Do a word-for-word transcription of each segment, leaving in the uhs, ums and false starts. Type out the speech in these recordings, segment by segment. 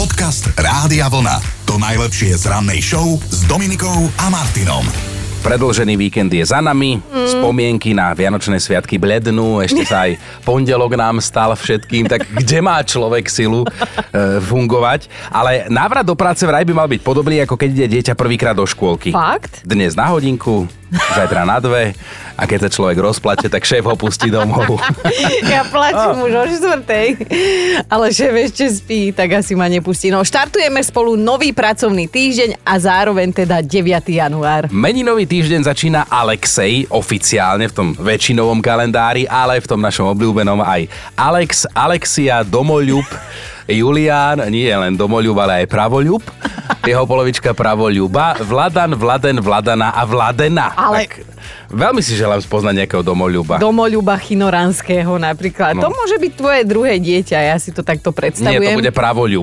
Podcast Rádia Vlna. To najlepšie z rannej show s Dominikou a Martinom. Predĺžený víkend je za nami, mm. spomienky na Vianočné sviatky blednú, ešte sa aj pondelok nám stal všetkým, tak kde má človek silu e, fungovať? Ale návrat do práce vraj by mal byť podobný, ako keď ide dieťa prvýkrát do škôlky. Fakt? Dnes na hodinku, zajtra na dve a keď sa človek rozplače, tak šéf ho pustí domov. Ja plačím oh. už o štvrtej, ale šéf ešte spí, tak asi ma nepustí. No, štartujeme spolu nový pracovný týždeň a zároveň teda deviateho január. Meninový týždeň začína Alexej, oficiálne v tom väčšinovom kalendári, ale v tom našom obľúbenom aj Alex, Alexia, Domoľub, Julián, nie len Domoľub, ale aj Pravoľub. Jeho polovička Pravoľuba, Vladan, Vladen, Vladana a Vladena. Ale... Tak, veľmi si želám spoznať nejakého Domoľuba. Domoľuba Chinoranského napríklad. No. To môže byť tvoje druhé dieťa, ja si to takto predstavujem. Nie, to bude Pravoľub.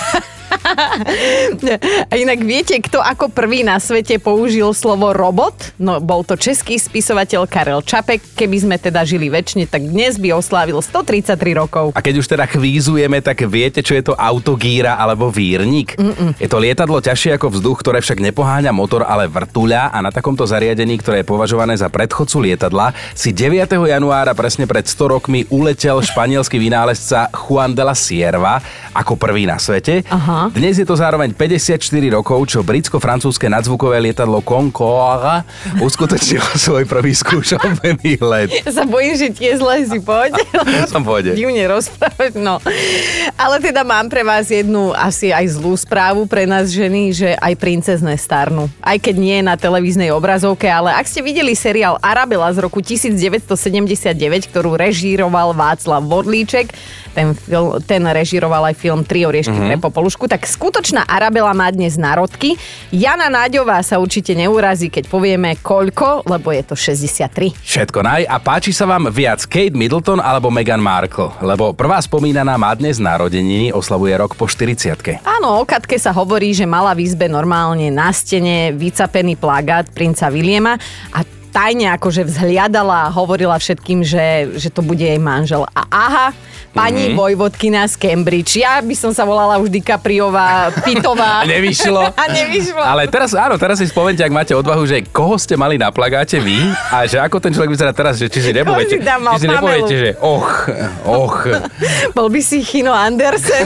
A inak viete, kto ako prvý na svete použil slovo robot? No, bol to český spisovateľ Karel Čapek. Keby sme teda žili večne, tak dnes by oslávil stotridsaťtri rokov. A keď už teda kvízujeme, tak viete, čo je to autogíra alebo vírnik? Mm-mm. Je to lietadlo ťažšie ako vzduch, ktoré však nepoháňa motor, ale vrtuľa, a na takomto zariadení, ktoré je považované za predchodcu lietadla, si deviateho januára presne pred sto rokmi uletel španielský vynálezca Juan de la Cierva ako prvý na svete. Aha. Dnes je to zároveň päťdesiatštyri rokov, čo britsko-francúzske nadzvukové lietadlo Concorde uskutočnilo svoj prvý skúšobný let. Ja sa bojím, že tie zle si poď. Som pôjde. Divne rozprávať, no. Ale teda mám pre vás jednu asi aj zlú správu pre nás ženy, že aj princezné starnú. Aj keď nie na televíznej obrazovke, ale ak ste videli seriál Arabela z roku devätnásťsedemdesiatdeväť, ktorú režíroval Václav Vodlíček, ten, film, ten režíroval aj film Tri oriešky mm-hmm. pre Popolušku, tak skutočná Arabela má dnes národky. Jana Náďová sa určite neurazí, keď povieme koľko, lebo je to šesťdesiattri. Všetko naj. A páči sa vám viac Kate Middleton alebo Meghan Markle? Lebo prvá spomínaná má dnes narodeniny, oslavuje rok po štyridsiatke. Áno, o Katke sa hovorí, že mala v izbe normálne na stene vycapený plagát princa Williama a tajne akože vzhliadala a hovorila všetkým, že, že to bude jej manžel. A aha, pani mm-hmm. vojvodkina z Cambridge. Ja by som sa volala už DiCapriová, Pitová. A nevyšlo. A nevyšlo. Ale teraz, áno, teraz si spomente, ak máte odvahu, že koho ste mali na plagáte vy a že ako ten človek vyzerá teraz, že či si nepoviete, či si nepoviete, že och, och. Bol by si Chino Andersen.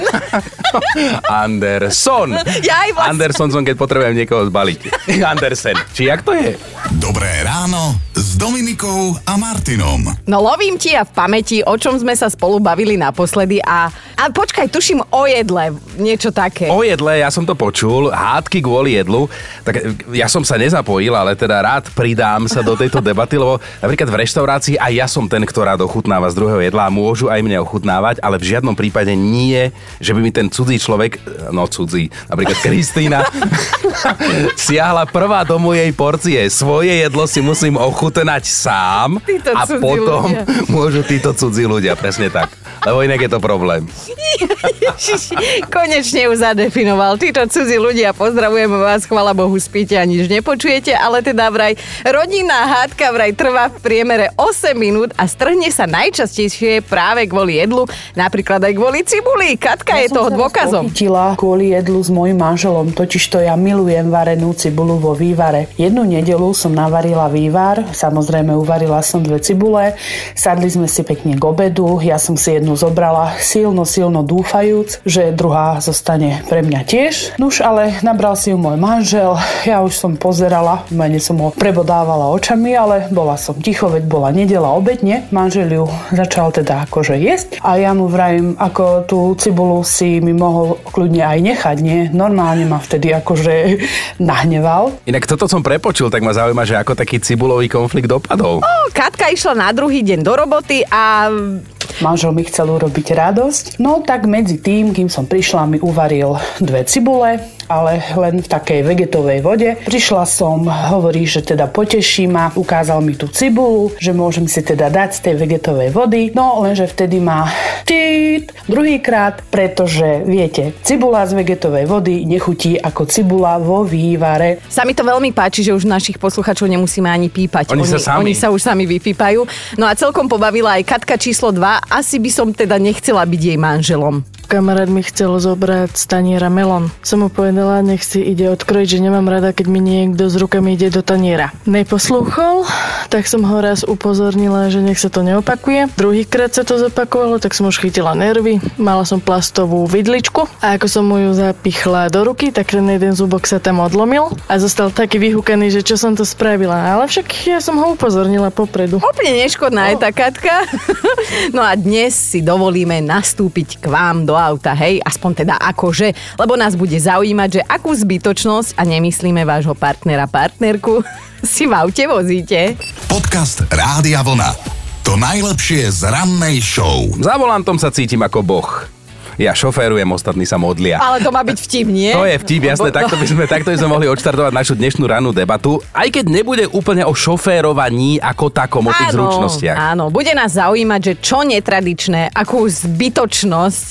Anderson. Ja aj vlastne. Anderson som, keď potrebujem niekoho zbaliť. Andersen. Či jak to je? Dobré ráno s Dominikou a Martinom. No lovím ti ja v pamäti, o čom sme sa spolu bavili naposledy a, a počkaj, tuším o jedle, niečo také. O jedle, ja som to počul, hádky kvôli jedlu, tak ja som sa nezapojil, ale teda rád pridám sa do tejto debaty, lebo napríklad v reštaurácii aj ja som ten, kto rád ochutnáva z druhého jedla a môžu aj mne ochutnávať, ale v žiadnom prípade nie, že by mi ten cudzí človek, no cudzí, napríklad Kristína, siahla prvá do mojej porcie. Svoje jedlo si musím ochutnať sám títo a potom ľudia. Môžu títo cudzí ľudia, presne tak. Lebo inak je to problém. Ježiši, konečne už zadefinoval. Títo cudzí ľudia, pozdravujeme vás, chvala Bohu, spíte a nič nepočujete, ale teda vraj rodinná hádka vraj trvá v priemere osem minút a strhne sa najčastejšie práve kvôli jedlu, napríklad aj kvôli cibuli. Katka ja je toho dôkazom. Ja som kvôli jedlu s mojím manželom, totižto ja milujem varenú cibulu vo vývare. Jednu nedeľu som navarila vývar, samozrejme uvarila som dve cibule, sadli sme si pekne k obedu, ja som si jednu zobrala silno, silno dúfajúc, že druhá zostane pre mňa tiež. Nuž, ale nabral si ju môj manžel, ja už som pozerala, mene som ho prebodávala očami, ale bola som ticho, veď bola nedeľa obedne. Manžel ju začal teda akože jesť a ja mu vrajím, ako tú cibulu si mi mohol kľudne aj nechať, nie? Normálne ma vtedy akože nahneval. Inak toto som prepočul, tak ma zaujíma, že ako taký cibulový konflikt dopadol. Ó, Katka išla na druhý deň do roboty a manžel mi chcel urobiť radosť. No tak medzi tým, kým som prišla, mi uvaril dve cibule, ale len v takej vegetovej vode. Prišla som, hovorí, že teda poteší ma, ukázal mi tú cibulu, že môžem si teda dať z tej vegetovej vody, no lenže vtedy ma tít druhýkrát, pretože viete, cibula z vegetovej vody nechutí ako cibula vo vývare. Sa mi to veľmi páči, že už našich posluchačov nemusíme ani pípať. Oni, oni, sa, sami. oni sa už sami vypípajú. No a celkom pobavila aj Katka číslo dva. Asi by som teda nechcela byť jej manželom. kamarát mi chcel zobrať z taniera melón. Som mu povedala, nech si ide odkrojiť, že nemám rada, keď mi niekto s rukami ide do taniera. Neposlúchol, tak som ho raz upozornila, že nech sa to neopakuje. Druhýkrát sa to zopakovalo, tak som už chytila nervy. Mala som plastovú vidličku a ako som mu ju zapichla do ruky, tak ten jeden zubok sa tam odlomil a zostal taký vyhúkaný, že čo som to spravila. Ale však ja som ho upozornila popredu. Úplne neškodná je tá Katka. No a dnes si dovolíme nastúpiť k vám do auta, hej, aspoň teda akože, lebo nás bude zaujímať, že akú zbytočnosť, a nemyslíme vášho partnera, partnerku, si v aute vozíte. Podcast Rádia Vlna. To najlepšie z rannej show. Za volantom sa cítim ako boh. Ja šoférujem, ostatní sa modlia. Ale to má byť vtip, nie? To je vtip, jasné, takto by sme, takto by sme mohli odštartovať našu dnešnú rannú debatu, aj keď nebude úplne o šoférovaní ako takom, o tých áno, zručnostiach. Áno, bude nás zaujímať, že čo netradičné, akú zbytočnosť,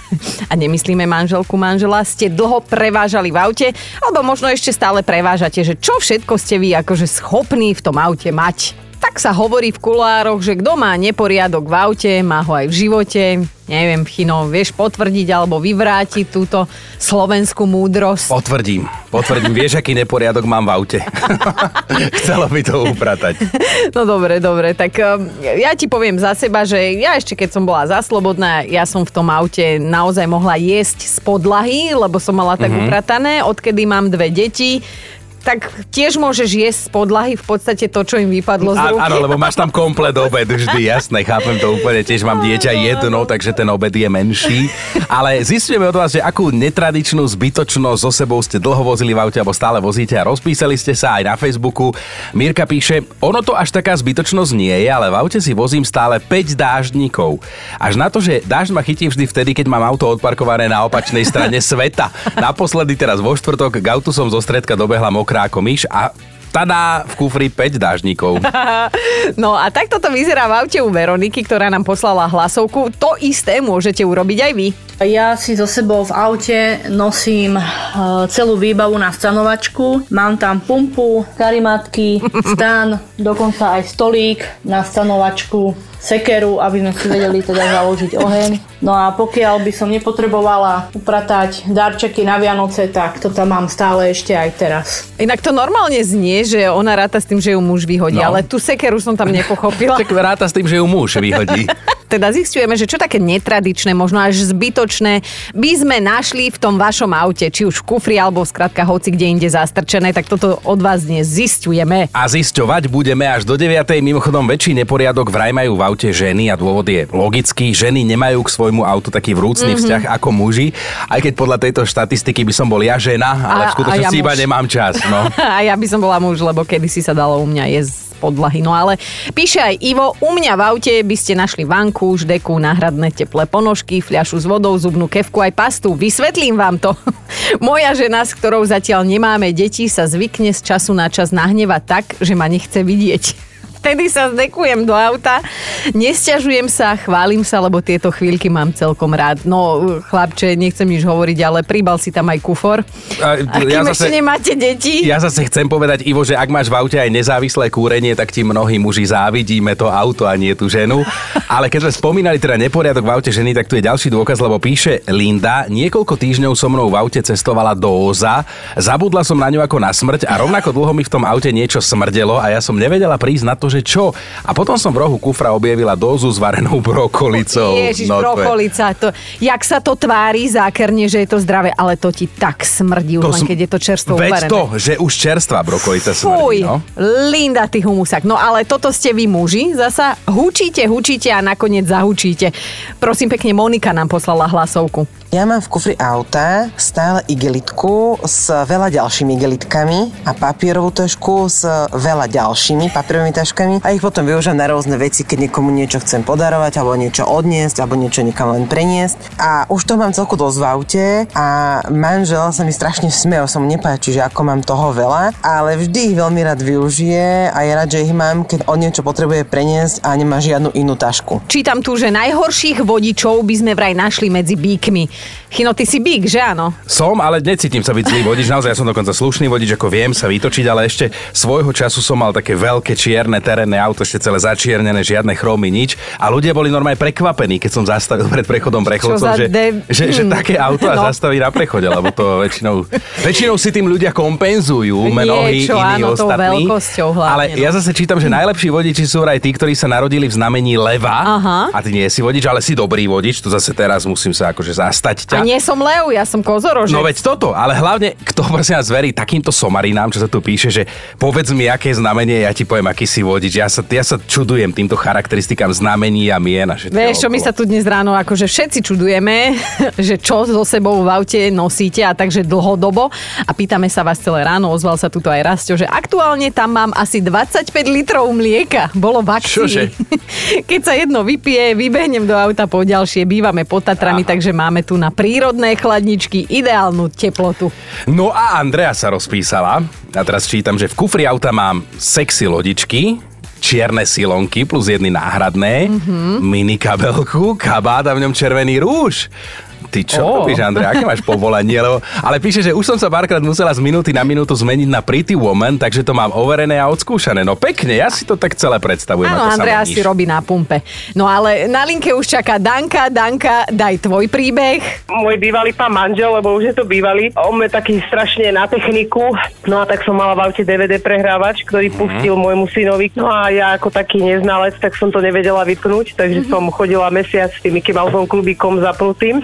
a nemyslíme manželku, manžela, ste dlho prevážali v aute, alebo možno ešte stále prevážate, že čo všetko ste vy akože schopní v tom aute mať. Tak sa hovorí v kuloároch, že kto má neporiadok v aute, má ho aj v živote. Neviem, Chino, vieš potvrdiť alebo vyvrátiť túto slovenskú múdrosť? Potvrdím, potvrdím. Vieš, aký neporiadok mám v aute? Chcelo by to upratať. No dobre, dobre, tak ja ti poviem za seba, že ja ešte keď som bola za slobodná, ja som v tom aute naozaj mohla jesť z podlahy, lebo som mala tak mm-hmm. upratané, odkedy mám dve deti. Tak tiež môžeš jesť z podlahy v podstate to, čo im vypadlo z ruky. Áno, lebo máš tam komplet obed vždy, jasné, chápem to úplne. Tiež mám dieťa jedno, takže ten obed je menší. Ale zistujeme od vás, že akú netradičnú zbytočnosť so sebou ste dlho vozili v aute alebo stále vozíte a rozpísali ste sa aj na Facebooku. Mirka píše, ono to až taká zbytočnosť nie je, ale v aute si vozím stále päť dáždnikov. Až na to, že dážď ma chytí vždy vtedy, keď mám auto odparkované na opačnej strane sveta. Naposledy teraz vo štvrtok k autu som zo stredka dobehla mokrá ako myš a tada v kufri päť dážnikov. No a takto to vyzerá v aute u Veroniky, ktorá nám poslala hlasovku. To isté môžete urobiť aj vy. Ja si so sebou v aute nosím celú výbavu na stanovačku. Mám tam pumpu, karimatky, stan, dokonca aj stolík na stanovačku, sekeru, aby sme si vedeli teda založiť oheň. No a pokiaľ by som nepotrebovala upratať darčeky na Vianoce, tak to tam mám stále ešte aj teraz. Inak to normálne znie, že ona ráta s tým, že ju muž vyhodí, no. Ale tú sekeru som tam nepochopila. Tak ráta s tým, že ju muž vyhodí. Teda zistujeme, že čo také netradičné, možno až zbytočné by sme našli v tom vašom aute, či už v kufri, alebo skrátka hoci kde inde zastrčené, tak toto od vás dnes zisťujeme. A zisťovať budeme až do deviatej. Mimochodom, väčší neporiadok vraj majú v aute ženy a dôvod je logický. Ženy nemajú k svojmu autu taký vrúcný mm-hmm. vzťah ako muži. Aj keď podľa tejto štatistiky by som bol ja žena, ale a, v skutočnosti ja iba nemám čas. No. A ja by som bola muž, lebo kedysi sa dalo u mňa jesť podlahy. No ale píše aj Ivo, u mňa v aute by ste našli vanku, ždeku, náhradné teplé ponožky, fľašu s vodou, zubnú kefku aj pastu. Vysvetlím vám to. Moja žena, s ktorou zatiaľ nemáme deti, sa zvykne z času na čas nahnevať tak, že ma nechce vidieť. Vtedy sa zdekujem do auta, nesťažujem sa, chválim sa, lebo tieto chvíľky mám celkom rád. No, chlapče, nechcem nič hovoriť, ale pribal si tam aj kufor. A, a kým ja ešte zase, nemáte deti? Ja zase chcem povedať, Ivo, že ak máš v aute aj nezávislé kúrenie, tak ti mnohí muži závidíme to auto a nie tú ženu. Ale keď sme spomínali teda neporiadok v aute ženy, tak tu je ďalší dôkaz, lebo píše Linda, niekoľko týždňov so mnou v aute cestovala do Óza, zabudla som na ňu ako na smrť a rovnako dlho mi v tom aute niečo smrdelo a ja som nevedela prísť na to, že čo? A potom som v rohu kufra objavila dózu s varenou brokolicou. Ježiš, no, brokolica. To, jak sa to tvári zákerne, že je to zdravé, ale to ti tak smrdí, už len keď je to čerstvo uvarené. Veď to, že už čerstvá brokolica smrdí. Fuj, no? Linda, ty humusák. No ale toto ste vy muži, zasa hučíte, hučíte a nakoniec zahučíte. Prosím pekne, Monika nám poslala hlasovku. Ja mám v kufri auta stále igelitku s veľa ďalšími igelitkami a papierovú tašku s veľa ďalšími papierovými taškami a ich potom využívam na rôzne veci, keď niekomu niečo chcem podarovať alebo niečo odniesť alebo niečo niekam len preniesť. A už to mám celku dosť v aute a manžel sa mi strašne smeje, sa mu nepáči, že ako mám toho veľa, ale vždy ich veľmi rád využije a je rád, že ich mám, keď on niečo potrebuje preniesť a nemá žiadnu inú tašku. Čítam tu, že najhorších vodičov by sme vraj našli medzi bíkmi. Chino, ty si bík, že áno? Som, ale necítim sa byť zlý vodič. Naozaj ja som dokonca slušný vodič, ako viem sa vytočiť, ale ešte svojho času som mal také veľké čierne terénne auto, ešte celé začiernené, žiadne chrómy, nič. A ľudia boli normálne prekvapení, keď som zastavil pred prechodom prechodcom, že, de... že, že také auto a no. zastaví na prechode, lebo to väčšinou, väčšinou si tým ľudia kompenzujú, mnohí iní áno, ostatní. Hlavne, ale no. ja zase čítam, že najlepší vodiči sú aj tí, ktorí sa narodili v znamení leva. Aha. A ty nie si vodič, ale si dobrý vodič. Tu zase teraz musím sa akože zastať ťa. A nie som lev, ja som kozorožec. No veď toto, ale hlavne, kto prosím vás verí takýmto somarinám, čo sa tu píše, že povedz mi, aké znamenie, ja ti poviem, aký si vodič. Ja sa, ja sa čudujem týmto charakteristikám znamení a mien a všetko. Vieš, čo my sa tu dnes ráno akože všetci čudujeme, že čo so sebou v aute nosíte a takže dlhodobo. A pýtame sa vás celé ráno, ozval sa tuto aj Rasťo, že aktuálne tam mám asi dvadsaťpäť litrov mlieka. Bolo v akcii. Čože? Keď sa jedno vypije, vybehnem do auta po ďalšie. Bývame pod Tatrami, Aha. takže máme tu na prírodné chladničky ideálnu teplotu. No a Andrea sa rozpísala. A teraz čítam, že v kufri auta mám sexy lodičky, čierne silonky plus jedny náhradné, mm-hmm. mini kabelku, kabát a v ňom červený rúž. Ty čo oh. robíš, Andrej? Aké máš povolanie? Lebo, ale píše, že už som sa párkrát musela z minúty na minútu zmeniť na Pretty Woman, takže to mám overené a odskúšané. No pekne, ja si to tak celé predstavujem. Áno, Andrea si robí na pumpe. No ale na linke už čaká Danka. Danka, daj tvoj príbeh. Môj bývalý pán manžel, lebo už je to bývalý. On je taký strašne na techniku. No a tak som mala v aute dé vé dé prehrávač, ktorý pustil mm. môjmu synovi. No a ja ako taký neznalec, tak som to nevedela vypnúť, takže mm-hmm. som chodila mesiac s tým Mickey Mouseom klubíkom zapnutým.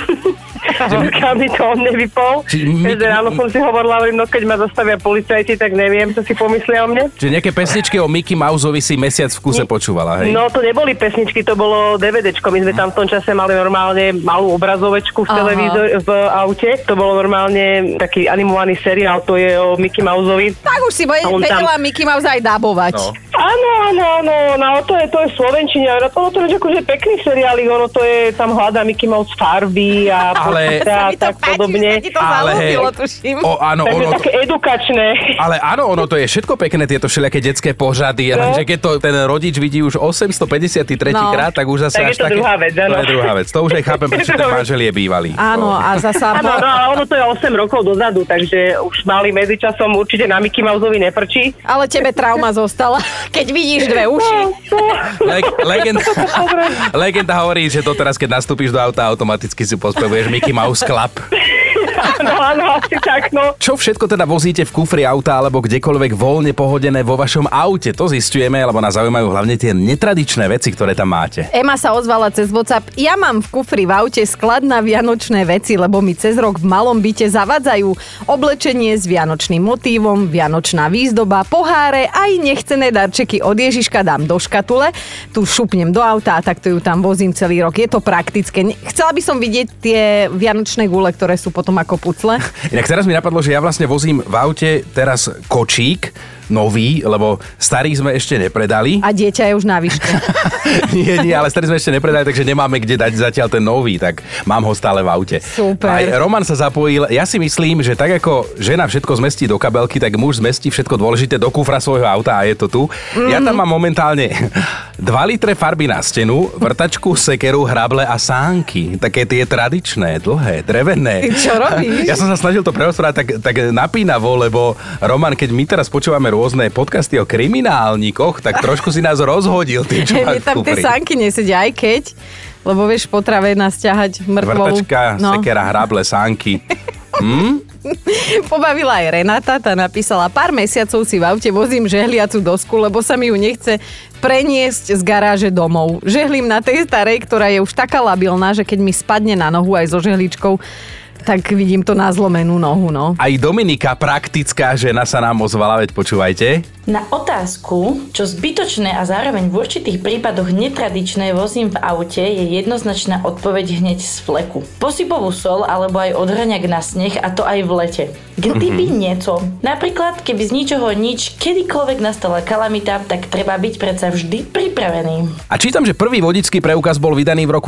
Pokiaľ mi to on nevypol. Každé ráno som si hovorila, no keď ma zastavia policajti, tak neviem, čo si pomyslia o mne. Čiže nejaké pesničky o Mickey Mouseovi si mesiac v kuse počúvala, hej? No to neboli pesničky, to bolo DVDčko. My sme tam v tom čase mali normálne malú obrazovečku v televízor, v aute. To bolo normálne taký animovaný seriál, to je o Mickey Mouseovi. Tak už si vedela tam... Mickey Mouse aj dabovať. No. Áno, áno, áno, no to je, to je slovenčine, ale to je akože pekný seriálik, ono to je, tam hľadá Mickey Mouse farby a ale, a tak páči, podobne. to ale, zalúbilo, tuším. O, áno, Takže ono také to, edukačné. Ale áno, ono to je všetko pekné, tieto všelijaké detské pořady, no. Že keď to ten rodič vidí už osemstopäťdesiattri no. krát, tak už zase tak až je to také... druhá vec, áno. To je druhá vec, to už aj chápem, prečo ten manžel je bývalý. Áno, a zasa... Áno, no, ale ono to je osem rokov dozadu, takže už mali medzičasom určite na Mickey Mouseovi neprčí. Ale tebe trauma zostala, keď vidíš dve uši. Le- legenda, legenda hovorí, že to teraz, keď nastúpiš do auta, automaticky si pospevuješ Mickey Mouse Club. No áno, asi tak, no. Čo všetko teda vozíte v kufri auta alebo kdekoľvek voľne pohodené vo vašom aute? To zisťujeme, lebo nás zaujímajú hlavne tie netradičné veci, ktoré tam máte. Ema sa ozvala cez WhatsApp. Ja mám v kufri v aute sklad na vianočné veci, lebo mi cez rok v malom byte zavadzajú oblečenie s vianočným motívom, vianočná výzdoba, poháre, aj nechcené darčeky od Ježiška dám do škatule, tu šupnem do auta a takto ju tam vozím celý rok. Je to praktické. Chcela by som vidieť tie vianočné gule, ktoré sú potom ako pucle. Inak teraz mi napadlo, že ja vlastne vozím v aute teraz kočík, nový, lebo starý sme ešte nepredali. A dieťa je už na výške. nie, nie, ale starý sme ešte nepredali, takže nemáme kde dať zatiaľ ten nový, tak mám ho stále v aute. Super. Aj Roman sa zapojil. Ja si myslím, že tak ako žena všetko zmestí do kabelky, tak muž zmestí všetko dôležité do kufra svojho auta a je to tu. Mm-hmm. Ja tam mám momentálne dva litre farby na stenu, vrtačku, sekeru, hrable a sánky. Také tie tradičné, dlhé, drevené. Ty čo robíš? Ja som sa snažil to preosprávať tak, tak napínavo, lebo Roman, keď my teraz počúvame rôzne podcasty o kriminálnikoch, tak trošku si nás rozhodil tým, čo máš v tam tie kufri. sánky nesedia, aj keď, lebo vieš, potrave nás ťahať mŕtvolu. Vrtačka, no. sekera, hrable, sánky. Hm? Pobavila aj Renata, tá napísala, pár mesiacov si v aute vozím žehliacu dosku, lebo sa mi ju nechce preniesť z garáže domov. Žehlím na tej starej, ktorá je už taká labilná, že keď mi spadne na nohu aj so žehličkou, tak vidím to na zlomenú nohu, no. Aj Dominika, praktická žena, sa nám ozvala, veď počúvajte. Na otázku, čo zbytočné a zároveň v určitých prípadoch netradičné vozím v aute, je jednoznačná odpoveď hneď z fleku. Posypovú sol alebo aj odhraňak na sneh, a to aj v lete. Kdyby mm-hmm. nieco. Napríklad, keby z ničoho nič, kedykoľvek nastala kalamita, tak treba byť predsa vždy pripravený. A čítam, že prvý vodičský preukaz bol vydaný v roku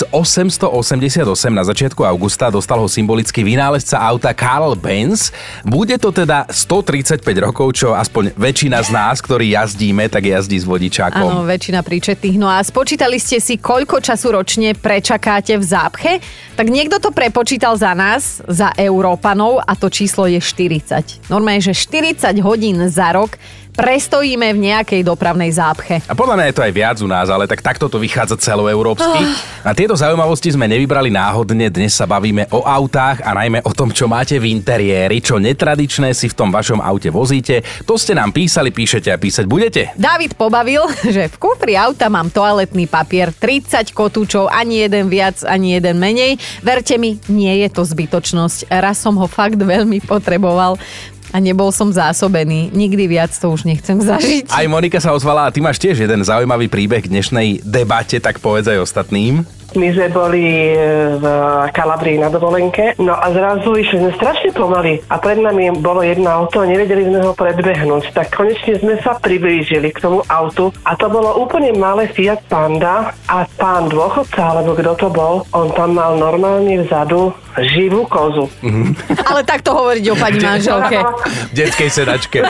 tisícosemstoosemdesiatosem. Na začiatku augusta dostal ho symbolický vynálezca auta Karl Benz. Bude to teda stotridsaťpäť rokov, čo aspoň väčšina väčšina z nás, ktorí jazdíme, tak jazdí s vodičákom. Áno, väčšina príčetných. No a spočítali ste si, koľko času ročne prečakáte v zápche? Tak niekto to prepočítal za nás, za Európanov, a to číslo je štyridsať. Normálne, že štyridsať hodín za rok prestojíme v nejakej dopravnej zápche. A podľa mňa je to aj viac u nás, ale tak takto to vychádza celoeurópsky. Oh. A tieto zaujímavosti sme nevybrali náhodne, dnes sa bavíme o autách a najmä o tom, čo máte v interiéri, čo netradičné si v tom vašom aute vozíte. To ste nám písali, píšete a písať budete. David pobavil, že v kufri auta mám toaletný papier, tridsať kotúčov, ani jeden viac, ani jeden menej. Verte mi, nie je to zbytočnosť. Raz som ho fakt veľmi potreboval a nebol som zásobený. Nikdy viac to už nechcem zažiť. Aj Monika sa ozvala a ty máš tiež jeden zaujímavý príbeh k dnešnej debate, tak povedz aj ostatným. My sme boli v Kalabrii na dovolenke, no a zrazu išli sme strašne pomaly a pred nami bolo jedno auto a nevedeli sme ho predbehnúť. Tak konečne sme sa priblížili k tomu autu a to bolo úplne malé Fiat Panda a pán dôchodca, alebo kto to bol, on tam mal normálne vzadu živú kozu. Mm-hmm. Ale takto hovoriť o pani manželke. V detskej sedačke.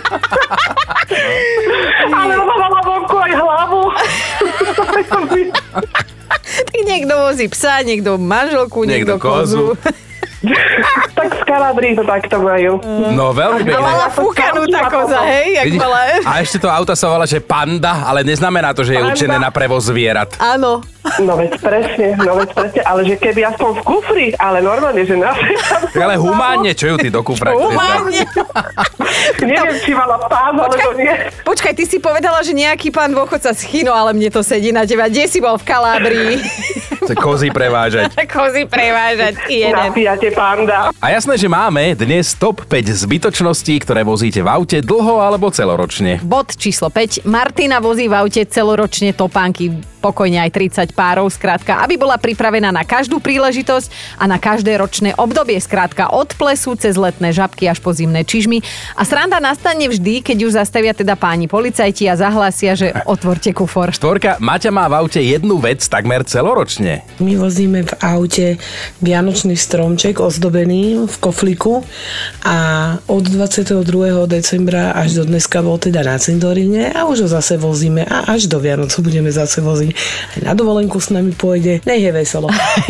Ale ona mala vonku aj hlavu. Tak niekto vozí psa, niekto manželku, niekto, niekto kozu. Tak v Kalabrii to takto majú. No veľmi pekne. Mala fúkanú tá koza, hej? Jak mala... A ešte to auto sa volá, že Panda, ale neznamená to, že je Panda. určené na prevoz zvierat. Áno. No veď presne, no veď presne, ale že keby aspoň v kufri, ale normálne, že na ale humánne, čo ju ty do kufra? Humánne. Neviem, či mala pán, alebo nie. Počkaj, ty si povedala, že nejaký pán dôchodca schino, ale mne to sedí na teba. Kde si bol v Kalábrii? Chce kozy prevážať. Kozy prevážať, jeden. Na Fiate Panda. A jasné, že máme dnes top päť zbytočností, ktoré vozíte v aute dlho alebo celoročne. Bod číslo päť. Martina vozí v aute celoročne topánky. Pokojne aj tridsať párov, skrátka, aby bola pripravená na každú príležitosť a na každé ročné obdobie, skrátka od plesu cez letné žabky až po zimné čižmy. A sranda nastane vždy, keď už zastavia teda páni policajti a zahlásia, že otvorte kufor. Štvorka, Maťa má v aute jednu vec takmer celoročne. My vozíme v aute vianočný stromček ozdobený v kofliku a od dvadsiateho druhého decembra až do dneska bol teda na cintoríne a už ho zase vozíme a až do Vianoc budeme zase voziť. Aj na dovolenku s nami pôjde, nech je veselo.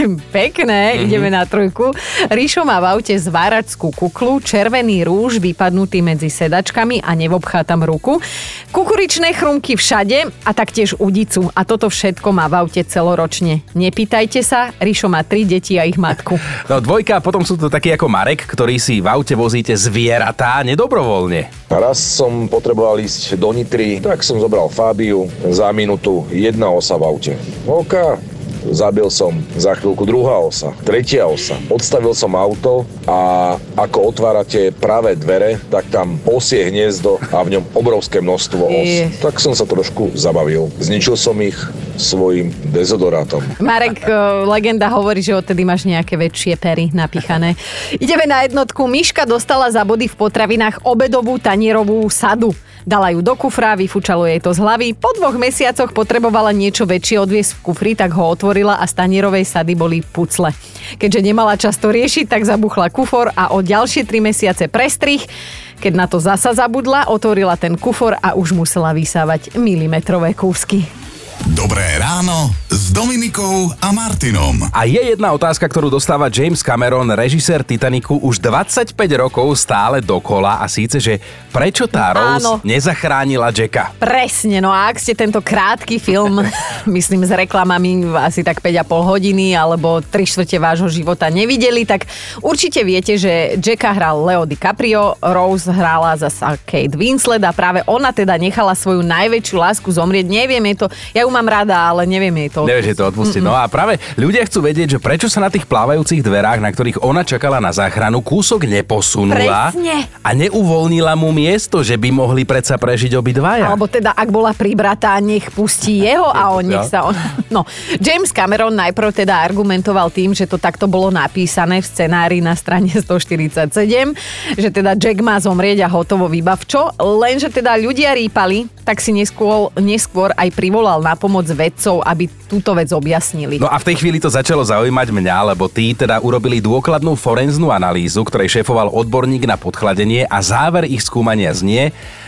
Pekné, mm-hmm. Ideme na trojku. Ríšo má v aute zváračskú kuklu, červený rúž vypadnutý medzi sedačkami a nevobchá tam ruku, kukuričné chrumky všade a taktiež udicu. A toto všetko má v aute celoročne. Nepýtajte sa, Ríšo má tri deti a ich matku. No dvojka, potom sú to takí ako Marek, ktorý si v aute vozíte zvieratá nedobrovoľne. Raz som potreboval ísť do Nitry, tak som zobral Fabiu, za minútu jedna osa v aute. OK, zabil som, za chvíľku druhá osa, tretia osa. Odstavil som auto a ako otvárate pravé dvere, tak tam osie hniezdo a v ňom obrovské množstvo os. Je. Tak som sa trošku zabavil. Zničil som ich svojim dezodorátom. Marek, legenda hovorí, že odtedy máš nejaké väčšie pery napichané. Ideme na jednotku. Miška dostala za body v potravinách obedovú tanierovú sadu. Dala ju do kufra, vyfúčalo jej to z hlavy. Po dvoch mesiacoch potrebovala niečo väčšie odviesť v kufri, tak ho otvorila a z tanierovej sady boli pucle. Keďže nemala čas to riešiť, tak zabuchla kufor a o ďalšie tri mesiace prestrih. Keď na to zasa zabudla, otvorila ten kufor a už musela vysávať milimetrové kúsky. Dobré ráno s Dominikou a Martinom. A je jedna otázka, ktorú dostáva James Cameron, režisér Titanicu, už dvadsaťpäť rokov stále dokola a síce, že prečo tá Rose Áno. nezachránila Jacka? Presne, no a ak ste tento krátky film, myslím s reklamami asi tak päť a pol hodiny alebo tri štvrte vášho života nevideli, tak určite viete, že Jacka hral Leo DiCaprio, Rose hrála zasa Kate Winslet a práve ona teda nechala svoju najväčšiu lásku zomrieť. Neviem, je to... Ja ju mám rada, ale neviem jej to. Nevieš jej to odpustiť. Mm-mm. No a práve ľudia chcú vedieť, že prečo sa na tých plávajúcich dverách, na ktorých ona čakala na záchranu, kúsok neposunula. Presne. A neuvoľnila mu miesto, že by mohli predsa prežiť obidvaja. Alebo teda, ak bola pribratá, nech pustí jeho a on nech sa... On... No, James Cameron najprv teda argumentoval tým, že to takto bolo napísané v scenári na strane stoštyridsaťsedem, že teda Jack má zomrieť a hotovo výbavčo, lenže teda ľudia rýpali, tak si neskôr, neskôr aj privolal na pomoc vedcov, aby túto vec objasnili. No a v tej chvíli to začalo zaujímať mňa, lebo tí teda urobili dôkladnú forenznú analýzu, ktorej šéfoval odborník na podchladenie a záver ich skúmania znie: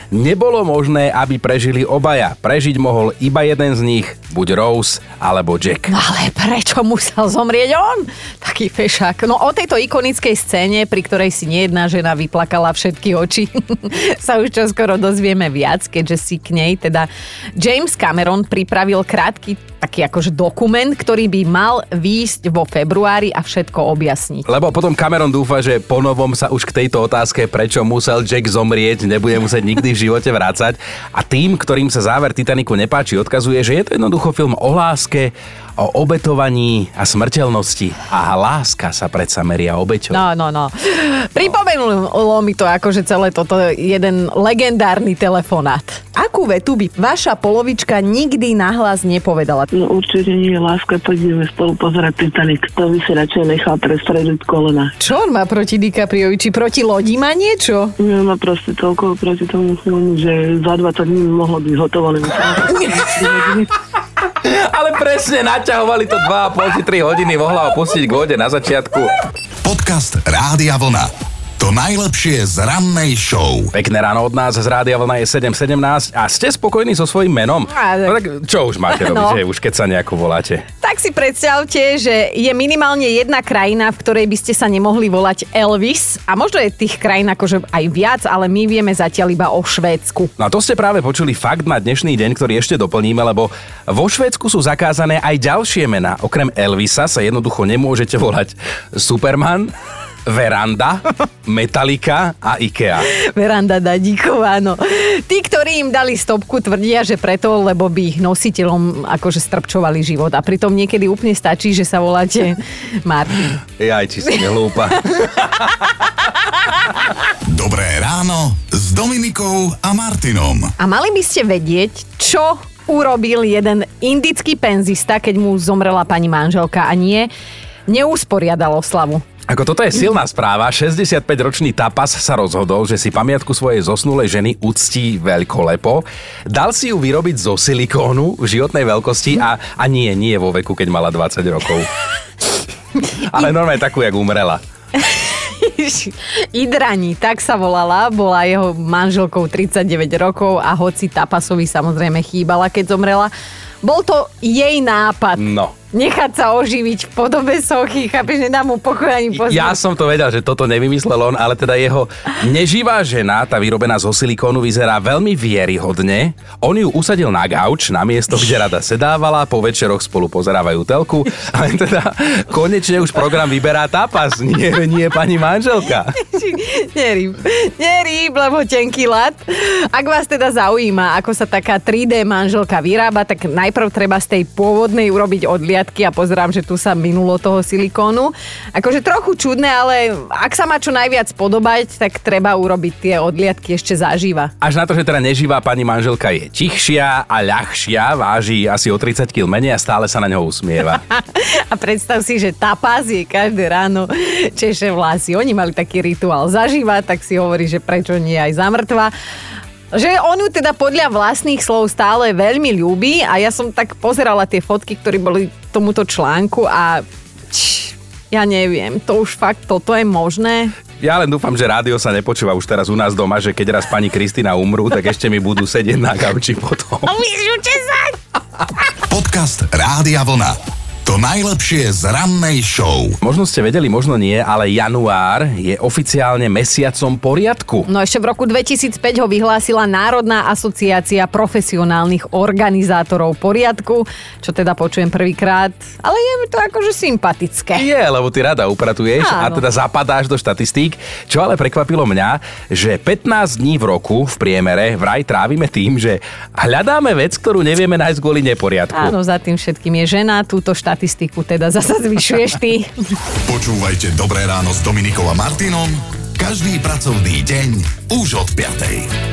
Nebolo možné, aby prežili obaja. Prežiť mohol iba jeden z nich, buď Rose alebo Jack. No ale prečo musel zomrieť on? Taký fešák. No o tejto ikonickej scéne, pri ktorej si nejedná žena vyplakala všetky oči, sa už čoskoro dozvieme viac, keďže si k nej, teda James Cameron pripravil krátky taký akože dokument, ktorý by mal výjsť vo februári a všetko objasniť. Lebo potom Cameron dúfa, že ponovom sa už k tejto otázke, prečo musel Jack zomrieť, nebude musieť nikdy v živote vrácať. A tým, ktorým sa záver Titanicu nepáči, odkazuje, že je to jednoducho film o láske, o obetovaní a smrteľnosti. A láska sa predsa meria obeťou. No, no, no. Pripomenulo mi to akože celé toto jeden legendárny telefonát. Akú vetu by vaša polovička nikdy nahlas nepovedala? No určite nie je láska, poďme spolu pozerať Titanic. To by si radšej nechal prestrediť kolena. Čo on má proti DiCapriovi? Či proti lodi má niečo? Nie, má proste toľko proti tomu filmu, že za dvadsať dní mohlo byť hotovo. Ale presne naťahovali to dva a pol či tri hodiny, mohla opustiť k vode na začiatku. Podcast Rádia Vlna. To najlepšie z rannej show. Pekné ráno od nás z Rádia Vlna je sedem sedemnásť a ste spokojní so svojím menom? No tak čo už máte robiť, no. Že už keď sa nejako voláte? Tak si predstavte, že je minimálne jedna krajina, v ktorej by ste sa nemohli volať Elvis a možno je tých krajín akože aj viac, ale my vieme zatiaľ iba o Švédsku. No a to ste práve počuli fakt na dnešný deň, ktorý ešte doplníme, lebo vo Švédsku sú zakázané aj ďalšie mená. Okrem Elvisa sa jednoducho nemôžete volať Superman, Veranda, Metallica a IKEA. Veranda Dadíková, no. Tí, ktorí im dali stopku, tvrdia, že preto, lebo by ich nositeľom akože strpčovali život. A pritom niekedy úplne stačí, že sa voláte Martin. Jaj, či si nehlúpa. Dobré ráno s Dominikou a Martinom. A mali by ste vedieť, čo urobil jeden indický penzista, keď mu zomrela pani manželka a nie, neusporiadal oslavu. Ako toto je silná správa, šesťdesiatpäťročný Tapas sa rozhodol, že si pamiatku svojej zosnulej ženy uctí veľkolepo. Dal si ju vyrobiť zo silikónu v životnej veľkosti a, a nie, nie vo veku, keď mala dvadsať rokov. Ale normálne takú, jak umrela. Idrani, tak sa volala, bola jeho manželkou tridsaťdeväť rokov a hoci Tapasovi samozrejme chýbala, keď zomrela, bol to jej nápad. No. Nechať sa oživiť v podobe sochy, chápeš, nedá mu pokoj ani pozrieť. Ja som to vedel, že toto nevymyslel on, ale teda jeho neživá žena, tá vyrobená zo silikónu, vyzerá veľmi vieryhodne. On ju usadil na gauč, na miesto, kde rada sedávala, po večeroch spolu pozerávajú telku, ale teda konečne už program vyberá Tapas, nie, nie pani manželka. Nerýb, nerýb, lebo tenký lat. Ak vás teda zaujíma, ako sa taká tri dé manželka vyrába, tak najprv treba z tej pôvodnej urobiť odliadky a pozerám, že tu sa minulo toho silikónu. Akože trochu čudné, ale ak sa má čo najviac podobať, tak treba urobiť tie odliadky ešte zaživa. Až na to, že teda neživá pani manželka je tichšia a ľahšia, váži asi o tridsať kilogramov menej a stále sa na ňo usmieva. A predstav si, že Tapas je každé ráno češe vlasy. Oni mali taký rituál zaživa, tak si hovorí, že prečo nie aj zamrtva. Že on ju teda podľa vlastných slov stále veľmi ľúbi a ja som tak pozerala tie fotky, ktoré boli tomuto článku a č, ja neviem, to už fakt toto je možné. Ja len dúfam, že rádio sa nepočúva už teraz u nás doma, že keď raz pani Kristina umrú, tak ešte mi budú sedieť na gauči potom. Podcast Rádia Vlna. To najlepšie z rannej show. Možno ste vedeli, možno nie, ale január je oficiálne mesiacom poriadku. No ešte v roku dvetisícpäť ho vyhlásila Národná asociácia profesionálnych organizátorov poriadku, čo teda počujem prvýkrát, ale je mi to akože sympatické. Je, lebo ty rada upratuješ. Áno. A teda zapadáš do štatistík, čo ale prekvapilo mňa, že pätnásť dní v roku v priemere vraj trávime tým, že hľadáme vec, ktorú nevieme nájsť kvôli neporiadku. Áno, za tým všetkým je žena, túto štat štatistiku teda zasa zvyšuješ ty. Počúvajte Dobré ráno s Dominikou a Martinom každý pracovný deň už od piatej.